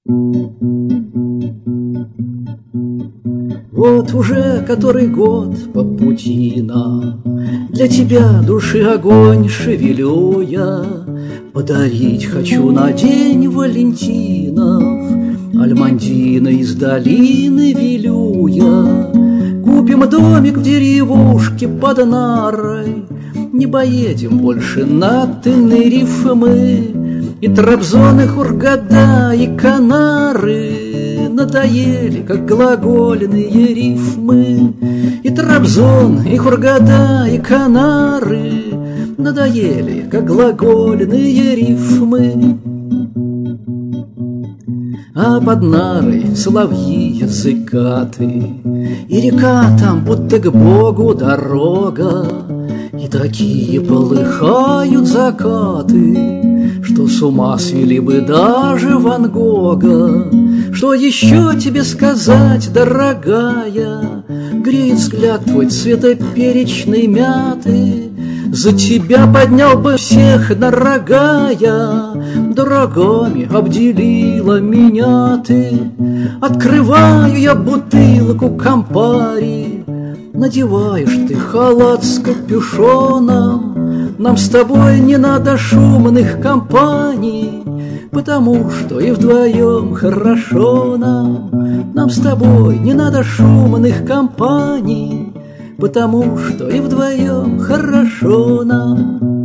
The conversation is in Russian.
Вот уже который год по путина для тебя души огонь шевелю я. Подарить хочу на день Валентинов альмандина из долины велю я. Купим домик в деревушке под Нарой, не поедем больше на Тенерифе мы. И Трабзон, и Хургада, и Канары надоели, как глагольные рифмы. И Трабзон, и Хургада, и Канары надоели, как глагольные рифмы. А под Нарой соловьи цикаты, и река там будто к Богу дорога. И такие полыхают закаты, что с ума свели бы даже Ван Гога. Что еще тебе сказать, дорогая? Греет взгляд твой цвета перечной мяты. За тебя поднял бы всех на рога я, дорогами обделила меня ты. Открываю я бутылку Кампари, надеваешь ты халат с капюшоном. Нам с тобой не надо шумных компаний, потому что и вдвоем хорошо нам. Нам с тобой не надо шумных компаний, потому что и вдвоем хорошо нам.